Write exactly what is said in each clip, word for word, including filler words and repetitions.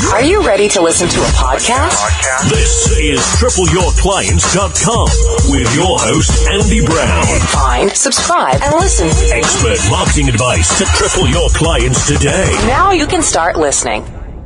Are you ready to listen to a podcast? This is triple your clients dot com with your host, Andy Brown. Find, subscribe, and listen. Expert marketing advice to triple your clients today. Now you can start listening.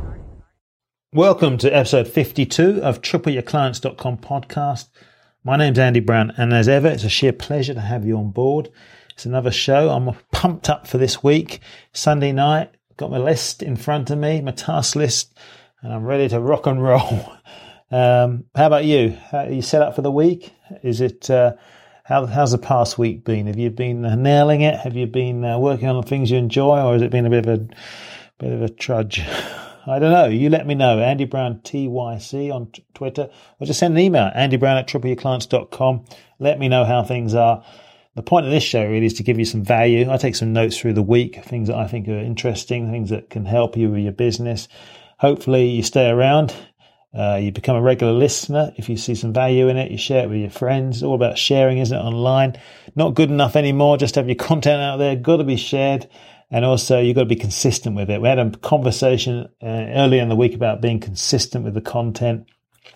Welcome to episode fifty-two of triple your clients dot com podcast. My name's Andy Brown, and as ever, it's a sheer pleasure to have you on board. It's another show. I'm pumped up for this week. Sunday night, got my list in front of me, my task list, and I'm ready to rock and roll. Um, how about you? How, are you set up for the week? Is it uh, how, how's the past week been? Have you been uh, nailing it? Have you been uh, working on the things you enjoy, or has it been a bit of a bit of a trudge? I don't know. You let me know. Andy Brown T Y C on t- Twitter, or just send an email, Andy Brown at triple your clients dot com. Let me know how things are. The point of this show really is to give you some value. I take some notes through the week, things that I think are interesting, things that can help you with your business. Hopefully you stay around. Uh, you become a regular listener. If you see some value in it, you share it with your friends. It's all about sharing, isn't it, online? Not good enough anymore. Just have your content out there. Got to be shared. And also, you've got to be consistent with it. We had a conversation uh, earlier in the week about being consistent with the content.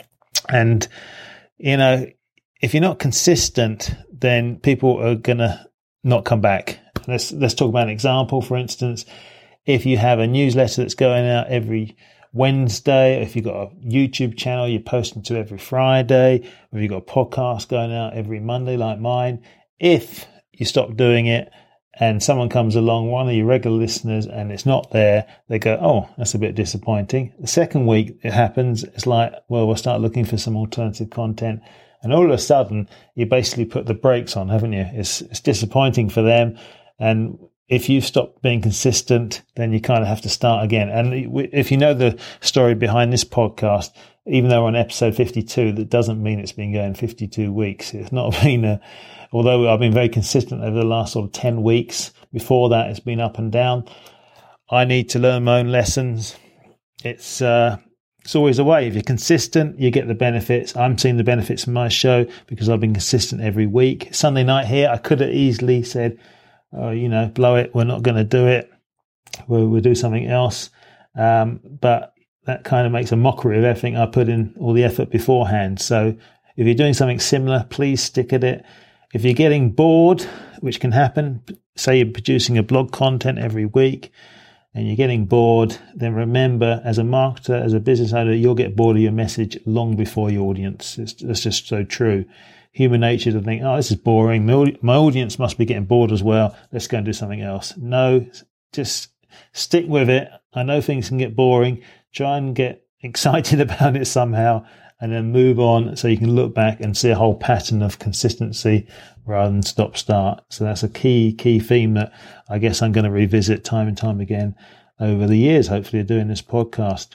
And, you know, if you're not consistent, then people are going to not come back. Let's, let's talk about an example. For instance, if you have a newsletter that's going out every Wednesday, if you've got a YouTube channel you're posting to every Friday, or you've got a podcast going out every Monday like mine, if you stop doing it, and someone comes along, one of your regular listeners, and it's not there, they go, oh, that's a bit disappointing. The second week it happens, it's like, well, we'll start looking for some alternative content. And all of a sudden, you basically put the brakes on, haven't you? It's, it's disappointing for them. And if you stop being consistent, then you kind of have to start again. And if you know the story behind this podcast, even though we're on episode fifty-two, that doesn't mean it's been going fifty-two weeks. It's not been a, although I've been very consistent over the last sort of ten weeks. Before that, it's been up and down. I need to learn my own lessons. It's, uh, it's always a way. If you're consistent, you get the benefits. I'm seeing the benefits of my show because I've been consistent every week. Sunday night here, I could have easily said, oh, you know, blow it. We're not going to do it. We'll, we'll do something else. Um, but that kind of makes a mockery of everything I put in, all the effort beforehand. So if you're doing something similar, please stick at it. If you're getting bored, which can happen, say you're producing a blog content every week and you're getting bored, then remember, as a marketer, as a business owner, you'll get bored of your message long before your audience. It's, it's just so true. Human nature to think, oh, this is boring. My, my audience must be getting bored as well. Let's go and do something else. No, just stick with it. I know things can get boring. Try and get excited about it somehow and then move on so you can look back and see a whole pattern of consistency rather than stop-start. So that's a key, key theme that I guess I'm going to revisit time and time again over the years, hopefully, of doing this podcast.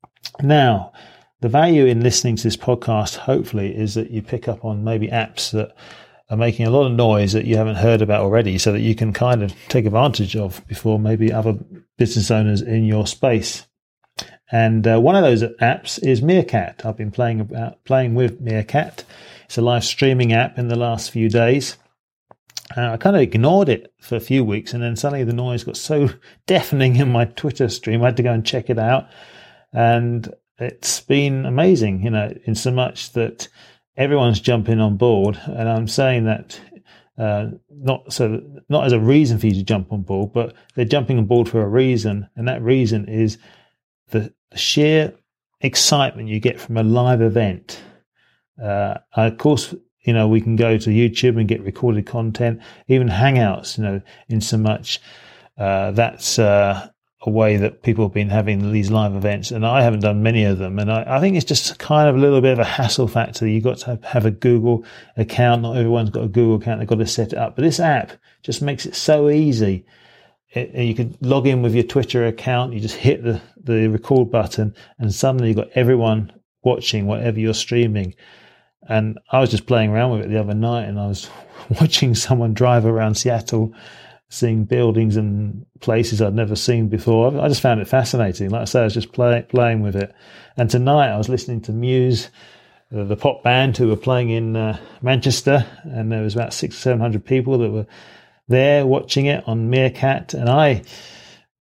Now, the value in listening to this podcast, hopefully, is that you pick up on maybe apps that are making a lot of noise that you haven't heard about already so that you can kind of take advantage of before maybe other business owners in your space. And uh, one of those apps is Meerkat. I've been playing about playing with Meerkat. It's a live streaming app in the last few days. Uh, I kind of ignored it for a few weeks, and then suddenly the noise got so deafening in my Twitter stream, I had to go and check it out. And it's been amazing, you know, in so much that everyone's jumping on board. And I'm saying that uh, not so not as a reason for you to jump on board, but they're jumping on board for a reason, and that reason is the sheer excitement you get from a live event. Uh, of course, you know, we can go to YouTube and get recorded content, even Hangouts, you know, in so much uh, that's uh, a way that people have been having these live events. And I haven't done many of them. And I, I think it's just kind of a little bit of a hassle factor. You've got to have a Google account. Not everyone's got a Google account. They've got to set it up. But this app just makes it so easy. It, you can log in with your Twitter account. You just hit the, the record button and suddenly you've got everyone watching whatever you're streaming. And I was just playing around with it the other night and I was watching someone drive around Seattle, seeing buildings and places I'd never seen before. I just found it fascinating. Like I say, I was just play, playing with it. And tonight I was listening to Muse, uh, the pop band who were playing in uh, Manchester, and there was about six or seven hundred people that were there watching it on Meerkat. And I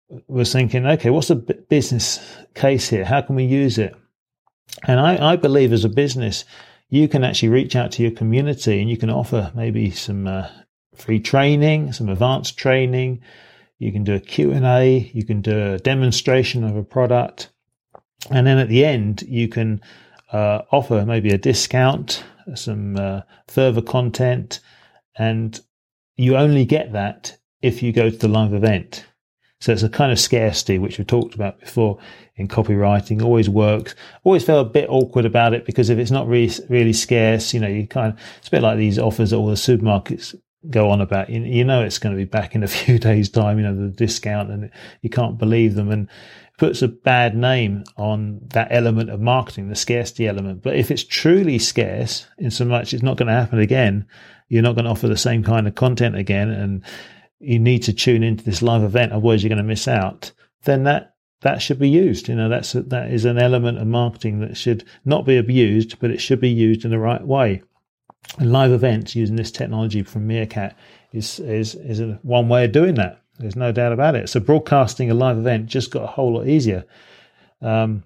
was thinking, okay, what's the b- business case here? How can we use it? And I, I believe as a business, you can actually reach out to your community and you can offer maybe some uh, free training, some advanced training. You can do a Q and A. You can do a demonstration of a product. And then at the end, you can uh, offer maybe a discount, some uh, further content. And you only get that if you go to the live event. So it's a kind of scarcity, which we've talked about before in copywriting, always works. Always felt a bit awkward about it because if it's not really, really scarce, you know, you kind of, it's a bit like these offers that all the supermarkets go on about. You, you know, it's going to be back in a few days' time, you know, the discount, and you can't believe them. And it puts a bad name on that element of marketing, the scarcity element. But if it's truly scarce, in so much it's not going to happen again, you're not going to offer the same kind of content again, and you need to tune into this live event, otherwise you're going to miss out, then that, that should be used. You know, that's, a, that is an element of marketing that should not be abused, but it should be used in the right way. And live events using this technology from Meerkat is, is, is a, one way of doing that. There's no doubt about it. So broadcasting a live event just got a whole lot easier. Um,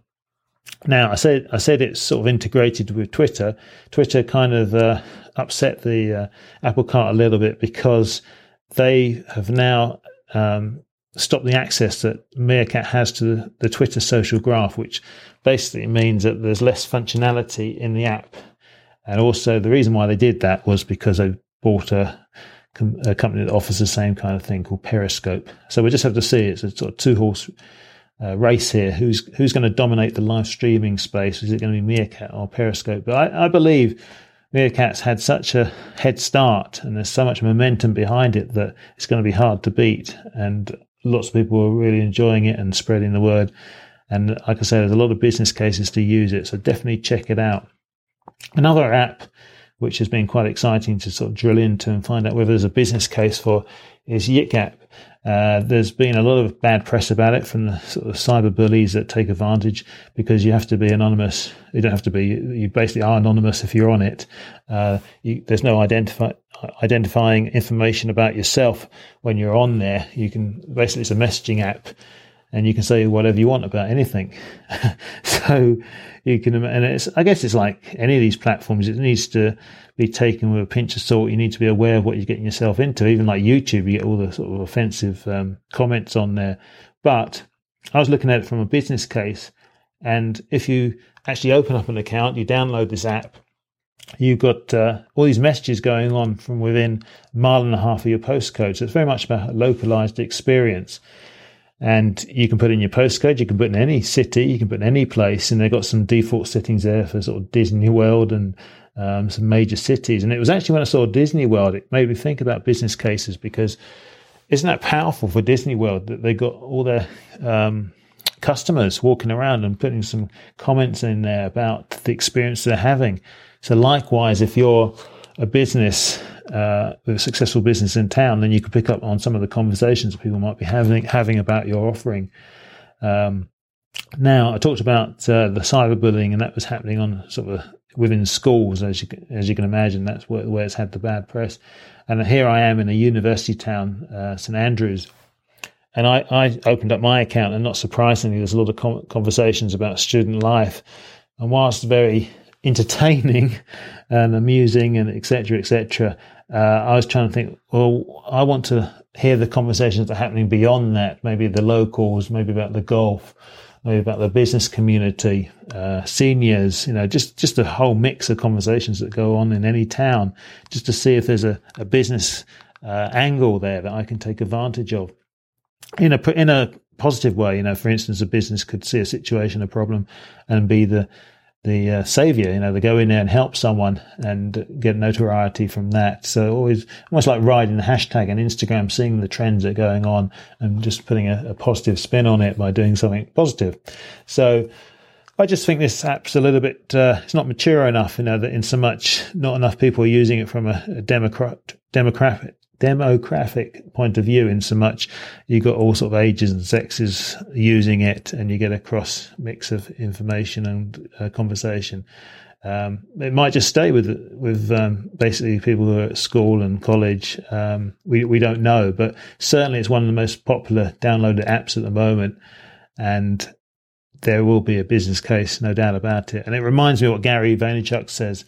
now I said, I said it's sort of integrated with Twitter. Twitter kind of, uh, upset the, uh, apple cart a little bit because they have now um, stopped the access that Meerkat has to the, the Twitter social graph, which basically means that there's less functionality in the app. And also the reason why they did that was because they bought a, a company that offers the same kind of thing called Periscope. So we just have to see. It's a sort of two-horse uh, race here. Who's who's going to dominate the live streaming space? Is it going to be Meerkat or Periscope? But I, I believe Meerkat's had such a head start and there's so much momentum behind it that it's going to be hard to beat. And lots of people are really enjoying it and spreading the word. And like I said, there's a lot of business cases to use it. So definitely check it out. Another app, which has been quite exciting to sort of drill into and find out whether there's a business case for, is YikGap. Uh, there's been a lot of bad press about it from the sort of cyber bullies that take advantage because you have to be anonymous. You don't have to be, you basically are anonymous if you're on it. Uh, you, there's no identify, identifying information about yourself when you're on there. You can, basically it's a messaging app and you can say whatever you want about anything. So you can, and it's, I guess it's like any of these platforms, it needs to be taken with a pinch of salt. You need to be aware of what you're getting yourself into. Even like YouTube, you get all the sort of offensive um, comments on there. But I was looking at it from a business case. And if you actually open up an account, you download this app, you've got uh, all these messages going on from within a mile and a half of your postcode. So it's very much about a localized experience. And you can put in your postcode, you can put in any city, you can put in any place, and they've got some default settings there for sort of Disney World and um, some major cities. And it was actually when I saw Disney World, it made me think about business cases, because isn't that powerful for Disney World that they got all their um, customers walking around and putting some comments in there about the experience they're having. So likewise, if you're a business, uh, with a successful business in town, then you could pick up on some of the conversations that people might be having, having about your offering. Um, now I talked about, uh, the cyberbullying, and that was happening on sort of a, within schools, as you, as you can imagine. That's where, where it's had the bad press. And here I am in a university town, uh, St Andrews. And I, I opened up my account, and not surprisingly, there's a lot of com- conversations about student life. And whilst very entertaining and amusing and et cetera, et cetera, uh, I was trying to think, well, I want to hear the conversations that are happening beyond that, maybe the locals, maybe about the golf, maybe about the business community, uh, seniors, you know, just, just a whole mix of conversations that go on in any town, just to see if there's a, a business uh, angle there that I can take advantage of in a, in a positive way. You know, for instance, a business could see a situation, a problem, and be the the uh, savior, you know, they go in there and help someone and get notoriety from that. So always, almost like riding the hashtag on Instagram, seeing the trends that are going on and just putting a, a positive spin on it by doing something positive. So I just think this app's a little bit, uh, it's not mature enough, you know, that in so much not enough people are using it from a, a democrat, democratic, demographic point of view, in so much you've got all sort of ages and sexes using it, and you get a cross mix of information and uh, conversation. Um, it might just stay with with um, basically people who are at school and college. Um, we we don't know, but certainly it's one of the most popular downloaded apps at the moment, and there will be a business case, no doubt about it. And it reminds me of what Gary Vaynerchuk says.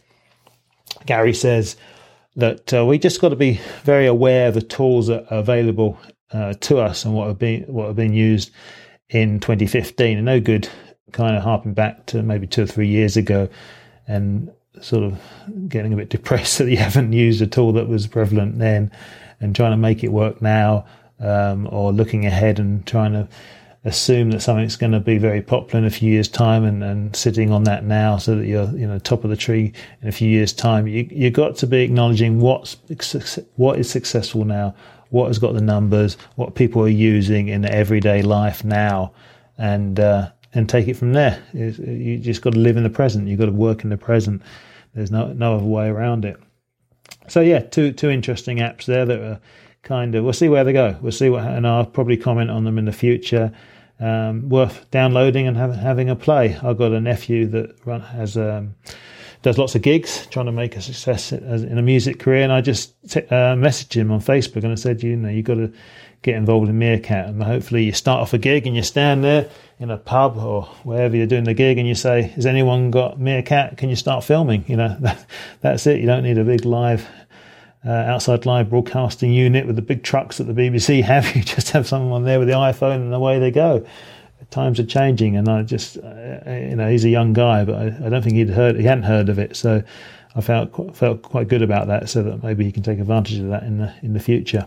Gary says that uh, we just got to be very aware of the tools that are available uh, to us and what have been what have been used in twenty fifteen. And no good kind of harping back to maybe two or three years ago and sort of getting a bit depressed that you haven't used a tool that was prevalent then and trying to make it work now, um, or looking ahead and trying to assume that something's going to be very popular in a few years' time and, and sitting on that now so that you're, you know, top of the tree in a few years' time. You you got to be acknowledging what's what is successful now, what has got the numbers, what people are using in their everyday life now, and uh, and take it from there. It's, you just got to live in the present. You've got to work in the present. There's no no other way around it. So yeah, two two interesting apps there that are kind of, we'll see where they go. We'll see what, and I'll probably comment on them in the future. Um, worth downloading and have, having a play. I've got a nephew that run, has um, does lots of gigs, trying to make a success in a music career, and I just t- uh, messaged him on Facebook and I said, you know, you've got to get involved in Meerkat, and hopefully you start off a gig and you stand there in a pub or wherever you're doing the gig and you say, has anyone got Meerkat? Can you start filming? You know, that, that's it. You don't need a big live uh, outside live broadcasting unit with the big trucks that the B B C have. You just have someone there with the iPhone and away they go. Times are changing, and I just, uh, you know, he's a young guy, but I, I don't think he'd heard, he hadn't heard of it. So I felt felt quite good about that, so that maybe he can take advantage of that in the in the future.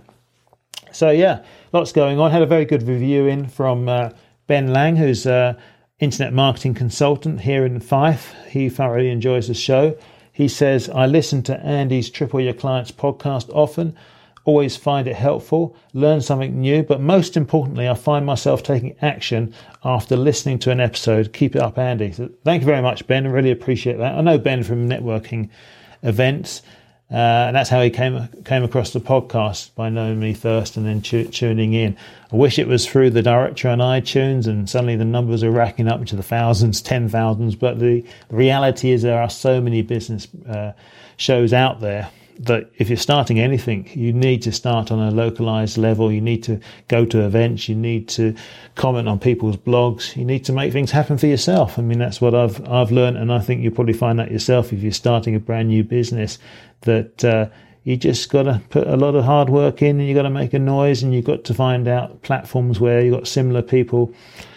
So yeah, lots going on. Had a very good review in from uh, Ben Lang, who's a internet marketing consultant here in Fife. He thoroughly enjoys the show. He says, I listen to Andy's Triple Your Clients podcast often, always find it helpful, learn something new, but most importantly, I find myself taking action after listening to an episode. Keep it up, Andy. So thank you very much, Ben. I really appreciate that. I know Ben from networking events, uh, and that's how he came came across the podcast, by knowing me first and then tu- tuning in. I wish it was through the directory on iTunes and suddenly the numbers are racking up into the thousands, ten thousands, but the, the reality is there are so many business uh, shows out there that if you're starting anything, you need to start on a localized level. You need to go to events. You need to comment on people's blogs. You need to make things happen for yourself. I mean, that's what I've I've learned, and I think you'll probably find that yourself if you're starting a brand new business, that uh, you just got to put a lot of hard work in, and you got to make a noise, and you've got to find out platforms where you've got similar people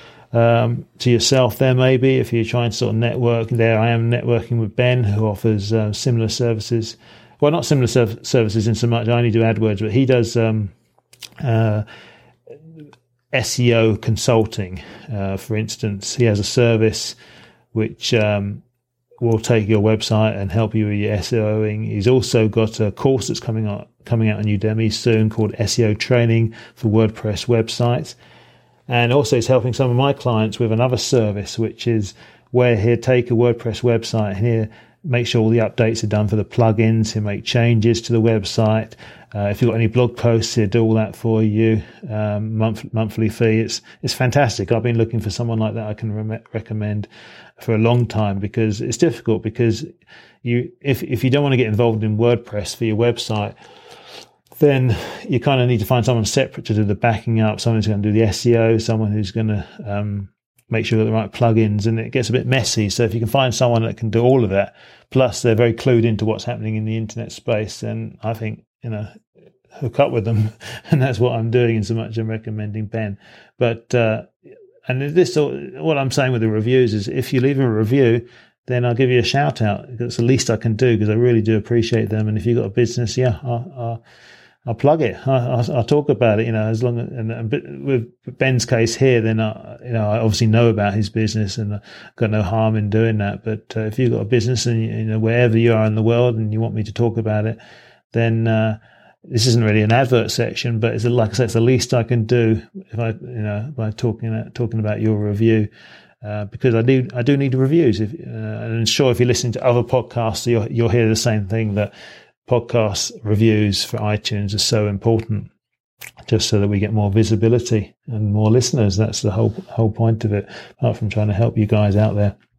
um, to yourself there. Maybe if you're trying to sort of network, there I am networking with Ben, who offers uh, similar services. Well, not similar serv- services in so much I only do AdWords, but he does um, uh, S E O consulting. Uh, for instance, he has a service which um, will take your website and help you with your SEOing. He's also got a course that's coming out coming out on Udemy soon called S E O Training for WordPress websites. And also he's helping some of my clients with another service, which is where he'll take a WordPress website and he'll make sure all the updates are done for the plugins. He'll make changes to the website. Uh, if you've got any blog posts, he'll do all that for you. Um, month, monthly fee. It's it's fantastic. I've been looking for someone like that I can re- recommend for a long time, because it's difficult, because you if if you don't want to get involved in WordPress for your website, then you kind of need to find someone separate to do the backing up, someone who's going to do the S E O, someone who's going to um, make sure you've got the right plugins, and it gets a bit messy. So if you can find someone that can do all of that, plus they're very clued into what's happening in the internet space, then I think, you know, hook up with them. And that's what I'm doing, in so much I'm recommending Ben. But, uh, and this, what I'm saying with the reviews is, if you leave a review, then I'll give you a shout out. It's the least I can do, because I really do appreciate them. And if you've got a business, yeah, I'll, I'll I'll plug it. I'll, I'll talk about it, you know, as long as, and, and with Ben's case here, then I, you know, I obviously know about his business, and I've got no harm in doing that. But uh, if you've got a business, and you know, wherever you are in the world, and you want me to talk about it, then uh, this isn't really an advert section, but it's, like I said, it's the least I can do if I, you know, by talking talking about your review. Uh, because I do, I do need reviews. If, uh, and I'm sure if you're listening to other podcasts, you'll, you'll hear the same thing, that podcast reviews for iTunes are so important, just so that we get more visibility and more listeners. That's the whole whole point of it, apart from trying to help you guys out there.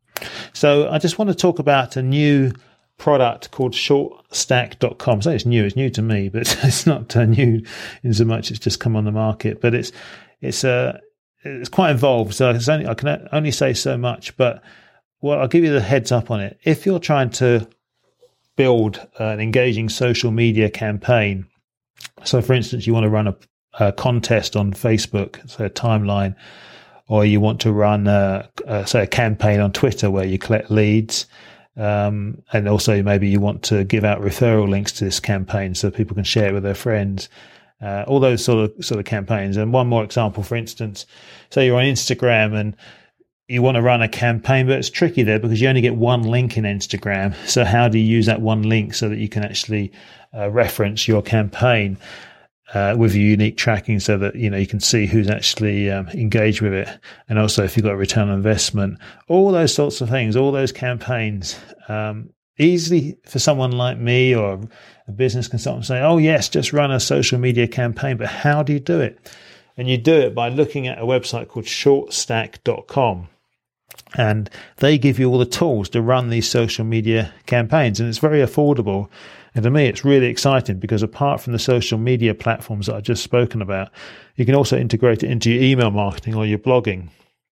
So I just want to talk about a new product called short stack dot com. I say it's new, it's new to me, but it's not uh, new in so much it's just come on the market. But it's it's uh, it's quite involved, so it's only, I can only say so much. But well, I'll give you the heads up on it. If you're trying to build an engaging social media campaign, so for instance, you want to run a, a contest on Facebook, so a timeline, or you want to run, a, a, say, a campaign on Twitter where you collect leads, um, and also maybe you want to give out referral links to this campaign so people can share it with their friends. Uh, all those sort of sort of campaigns. And one more example, for instance, say you're on Instagram and you want to run a campaign, but it's tricky there because you only get one link in Instagram. So how do you use that one link so that you can actually uh, reference your campaign uh, with your unique tracking so that, you know, you can see who's actually um, engaged with it. And also if you've got a return on investment, all those sorts of things, all those campaigns, um, easily for someone like me or a business consultant say, oh yes, just run a social media campaign. But how do you do it? And you do it by looking at a website called short stack dot com. And they give you all the tools to run these social media campaigns. And it's very affordable. And to me, it's really exciting because apart from the social media platforms that I've just spoken about, you can also integrate it into your email marketing or your blogging.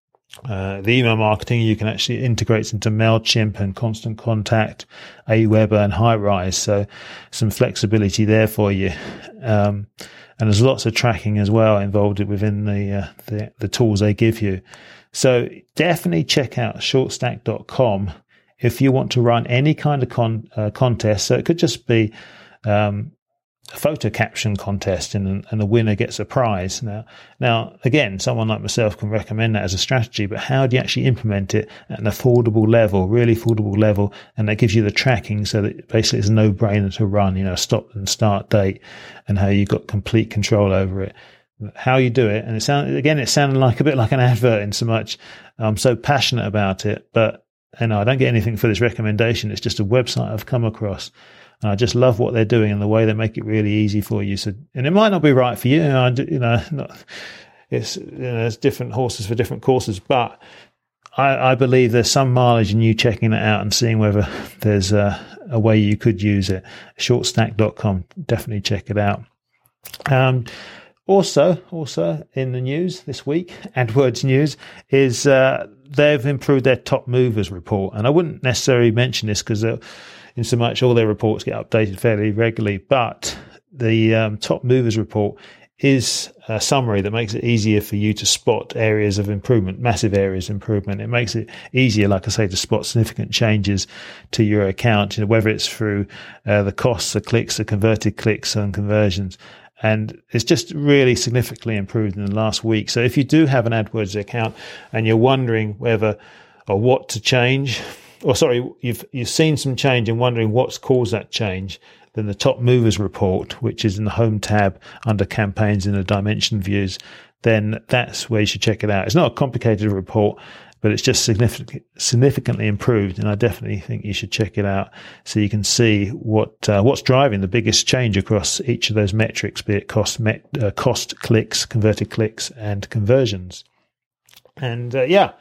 Uh, the email marketing, you can actually integrate into MailChimp and Constant Contact, Aweber and Highrise. So some flexibility there for you. Um, and there's lots of tracking as well involved within the, uh, the, the tools they give you. So definitely check out short stack dot com if you want to run any kind of con, uh, contest. So it could just be um, a photo caption contest and, and the winner gets a prize. Now, now, again, someone like myself can recommend that as a strategy, but how do you actually implement it at an affordable level, really affordable level? And that gives you the tracking so that basically it's a no-brainer to run, you know, stop and start date and how you've got complete control over it. How you do it, and it sounded again, it sounded like a bit like an advert in so much I'm so passionate about it, but you know, I don't get anything for this recommendation. It's just a website I've come across, and I just love what they're doing and the way they make it really easy for you. So, and it might not be right for you, you know, I, you know not, it's you know, there's different horses for different courses, but I, I believe there's some mileage in you checking it out and seeing whether there's a, a way you could use it. short stack dot com, definitely check it out. Um, Also, also in the news this week, AdWords news, is uh, they've improved their top movers report. And I wouldn't necessarily mention this because in so much all their reports get updated fairly regularly. But the um, top movers report is a summary that makes it easier for you to spot areas of improvement, massive areas of improvement. It makes it easier, like I say, to spot significant changes to your account, you know, whether it's through uh, the costs, the clicks, the converted clicks and conversions. And it's just really significantly improved in the last week. So if you do have an AdWords account and you're wondering whether or what to change, or sorry, you've you've seen some change and wondering what's caused that change, then the Top Movers report, which is in the Home tab under Campaigns in the Dimension views, then that's where you should check it out. It's not a complicated report, but it's just significant, significantly improved, and I definitely think you should check it out so you can see what uh, what's driving the biggest change across each of those metrics, be it cost, met, uh, cost clicks, converted clicks, and conversions. And uh, yeah,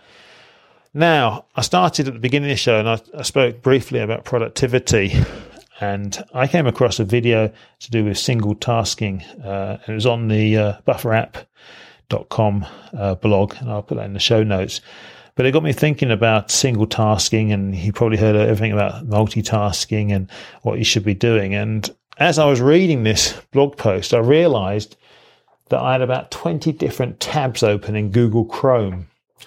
now I started at the beginning of the show, and I, I spoke briefly about productivity, and I came across a video to do with single tasking, uh, and it was on the uh, buffer app dot com uh, blog, and I'll put that in the show notes. But it got me thinking about single tasking, and you probably heard everything about multitasking and what you should be doing. And as I was reading this blog post, I realized that I had about twenty different tabs open in Google Chrome.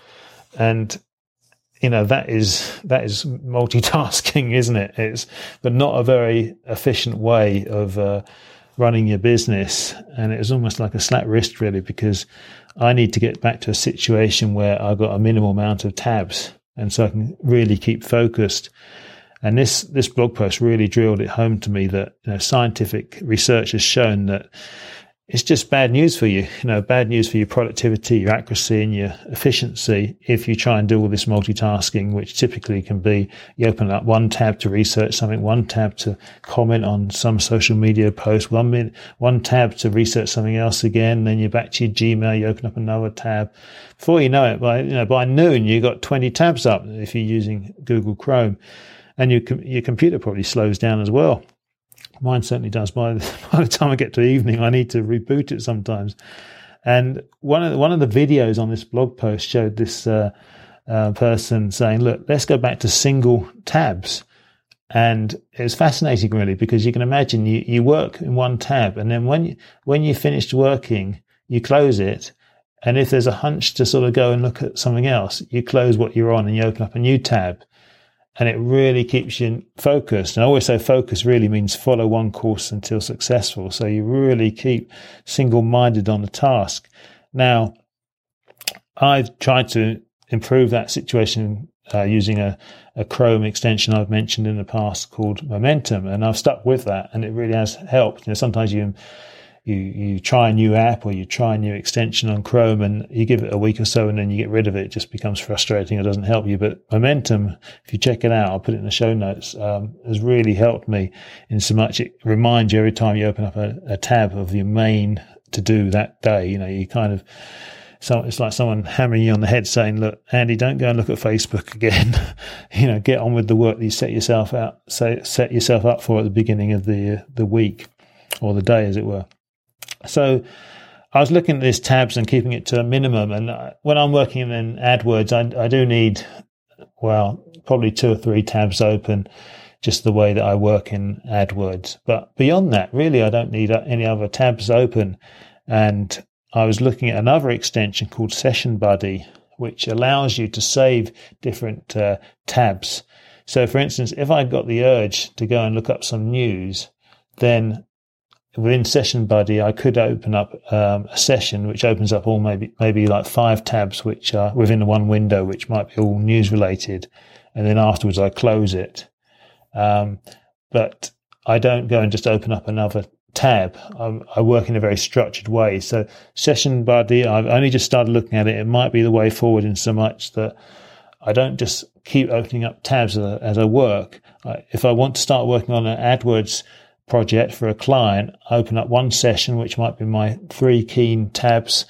And, you know, that is, that is multitasking, isn't it? It's, but not a very efficient way of, uh, running your business. And it was almost like a slap wrist, really, because I need to get back to a situation where I've got a minimal amount of tabs, and so I can really keep focused. And this, this blog post really drilled it home to me that, you know, scientific research has shown that it's just bad news for you, you know, bad news for your productivity, your accuracy and your efficiency if you try and do all this multitasking, which typically can be you open up one tab to research something, one tab to comment on some social media post, one minute, one tab to research something else again, then you're back to your Gmail, you open up another tab. Before you know it, by, you know, by noon, you've got twenty tabs up if you're using Google Chrome, and your, your computer probably slows down as well. Mine certainly does. By the, by the time I get to evening, I need to reboot it sometimes. And one of the, one of the videos on this blog post showed this uh, uh, person saying, "Look, let's go back to single tabs." And it was fascinating, really, because you can imagine you, you work in one tab, and then when you, when you finished working, you close it. And if there's a hunch to sort of go and look at something else, you close what you're on and you open up a new tab. And it really keeps you focused. And I always say focus really means follow one course until successful. So you really keep single-minded on the task. Now, I've tried to improve that situation uh, using a, a Chrome extension I've mentioned in the past called Momentum. And I've stuck with that, and it really has helped. You know, sometimes you You, you try a new app or you try a new extension on Chrome and you give it a week or so and then you get rid of it. It just becomes frustrating. It doesn't help you. But Momentum, if you check it out, I'll put it in the show notes, um, has really helped me in so much. It reminds you every time you open up a, a tab of your main to do that day. You know, you kind of, so it's like someone hammering you on the head saying, "Look, Andy, don't go and look at Facebook again. You know, get on with the work that you set yourself out, say, set yourself up for at the beginning of the, the week or the day, as it were." So I was looking at these tabs and keeping it to a minimum. And when I'm working in AdWords, I, I do need, well, probably two or three tabs open, just the way that I work in AdWords. But beyond that, really, I don't need any other tabs open. And I was looking at another extension called Session Buddy, which allows you to save different uh, tabs. So, for instance, if I got the urge to go and look up some news, then within Session Buddy, I could open up um, a session which opens up all maybe maybe like five tabs which are within one window, which might be all news related, and then afterwards I close it. Um, but I don't go and just open up another tab. I, I work in a very structured way. So Session Buddy, I've only just started looking at it. It might be the way forward in so much that I don't just keep opening up tabs as, as I work. I, if I want to start working on an AdWords project for a client, I open up one session, which might be my three key tabs,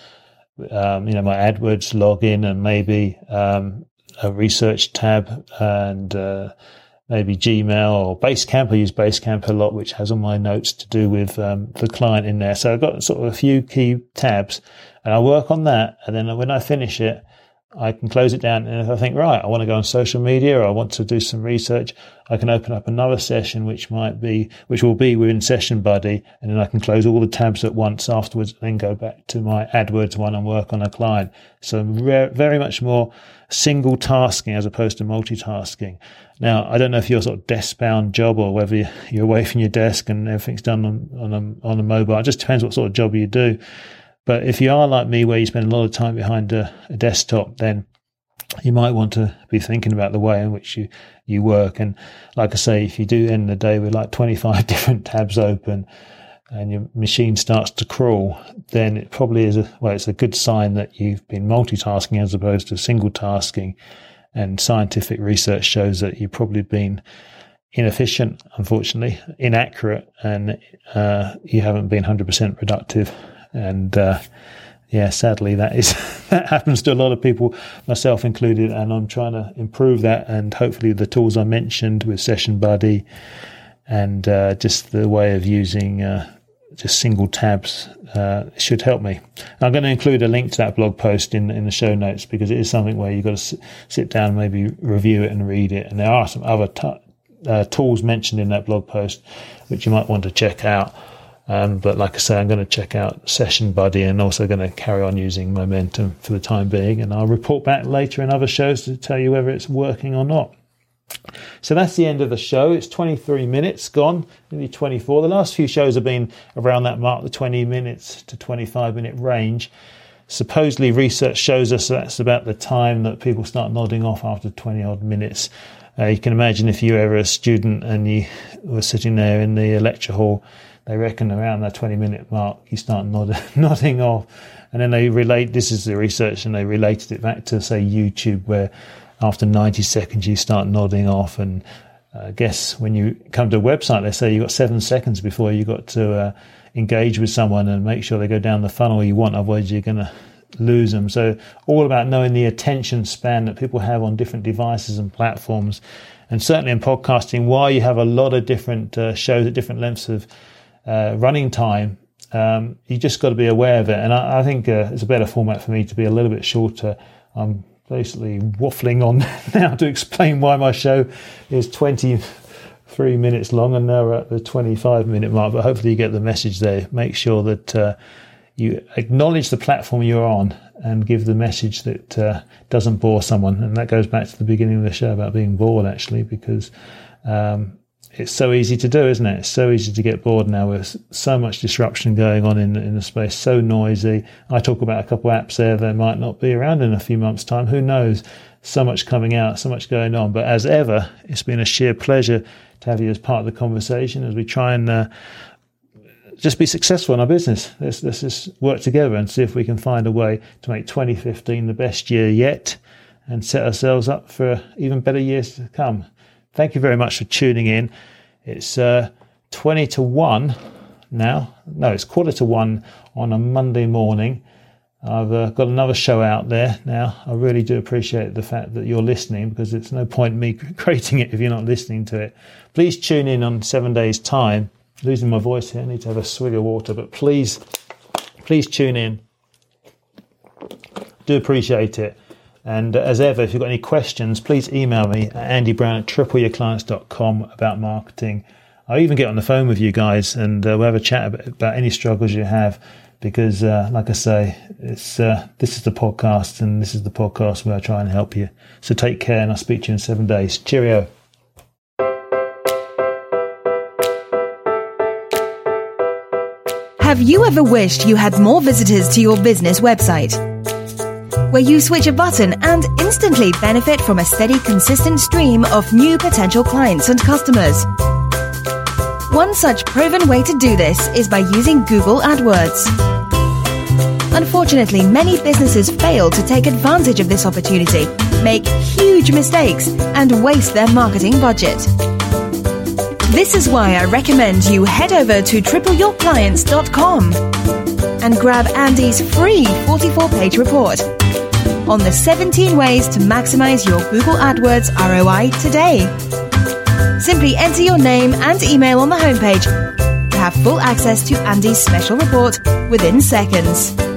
um, you know, my AdWords login and maybe um, a research tab and uh, maybe Gmail or Basecamp. I use Basecamp a lot, which has all my notes to do with um, the client in there. So I've got sort of a few key tabs and I work on that. And then when I finish it, I can close it down. And if I think, right, I want to go on social media or I want to do some research, I can open up another session, which might be, which will be within Session Buddy. And then I can close all the tabs at once afterwards and then go back to my AdWords one and work on a client. So re- very much more single tasking as opposed to multitasking. Now, I don't know if you're sort of desk bound job or whether you're away from your desk and everything's done on, on a, on a mobile. It just depends what sort of job you do. But if you are like me, where you spend a lot of time behind a, a desktop, then you might want to be thinking about the way in which you, you work. And like I say, if you do end the day with like twenty-five different tabs open and your machine starts to crawl, then it probably is a, well, it's a good sign that you've been multitasking as opposed to single tasking. And scientific research shows that you've probably been inefficient, unfortunately, inaccurate, and uh, you haven't been one hundred percent productive. And, uh, yeah, sadly, that is, that happens to a lot of people, myself included, and I'm trying to improve that. And hopefully the tools I mentioned with Session Buddy and, uh, just the way of using, uh, just single tabs, uh, should help me. I'm going to include a link to that blog post in, in the show notes because it is something where you've got to sit down and maybe review it and read it. And there are some other t- uh, tools mentioned in that blog post, which you might want to check out. Um, but like I say, I'm going to check out Session Buddy and also going to carry on using Momentum for the time being. And I'll report back later in other shows to tell you whether it's working or not. So that's the end of the show. It's twenty-three minutes gone, nearly twenty-four. The last few shows have been around that mark, the twenty minutes to twenty-five minute range. Supposedly research shows us that's about the time that people start nodding off after twenty odd minutes. Uh, you can imagine if you were ever a student and you were sitting there in the lecture hall they reckon around that twenty minute mark, you start nodding, nodding off. And then they relate, this is the research, and they related it back to, say, YouTube, where after ninety seconds, you start nodding off. And uh, I guess when you come to a website, they say you've got seven seconds before you got to uh, engage with someone and make sure they go down the funnel you want, otherwise you're going to lose them. So all about knowing the attention span that people have on different devices and platforms. And certainly in podcasting, while you have a lot of different uh, shows at different lengths of uh, running time, um, you just got to be aware of it. And I, I think uh, it's a better format for me to be a little bit shorter. I'm basically waffling on now to explain why my show is twenty-three minutes long, and now we're at the twenty-five minute mark. But hopefully you get the message there. Make sure that uh, you acknowledge the platform you're on and give the message that uh, doesn't bore someone. And that goes back to the beginning of the show about being bored, actually, because um, it's so easy to do, isn't it? It's so easy to get bored now with so much disruption going on in, in the space, so noisy. I talk about a couple of apps there that might not be around in a few months' time. Who knows? So much coming out, so much going on. But as ever, it's been a sheer pleasure to have you as part of the conversation as we try and uh, just be successful in our business. Let's, let's just work together and see if we can find a way to make twenty fifteen the best year yet and set ourselves up for even better years to come. Thank you very much for tuning in. It's uh, twenty to one now. No, it's quarter to one on a Monday morning. I've uh, got another show out there now. I really do appreciate the fact that you're listening, because it's no point in me creating it if you're not listening to it. Please tune in on seven days' time. Losing my voice here. I need to have a swig of water, but please, please tune in. Do appreciate it. And as ever, if you've got any questions, please email me at andy brown at triple your clients dot com about marketing. I'll even get on the phone with you guys and uh, we'll have a chat about, about any struggles you have, because uh, like I say, it's uh, this is the podcast, and this is the podcast where I try and help you. So take care, and I'll speak to you in seven days. Cheerio. Have you ever wished you had more visitors to your business website, where you switch a button and instantly benefit from a steady, consistent stream of new potential clients and customers? One such proven way to do this is by using Google AdWords. Unfortunately, many businesses fail to take advantage of this opportunity, make huge mistakes, and waste their marketing budget. This is why I recommend you head over to triple your clients dot com and grab Andy's free forty-four page report on the seventeen ways to maximize your Google AdWords R O I today. Simply enter your name and email on the homepage to have full access to Andy's special report within seconds.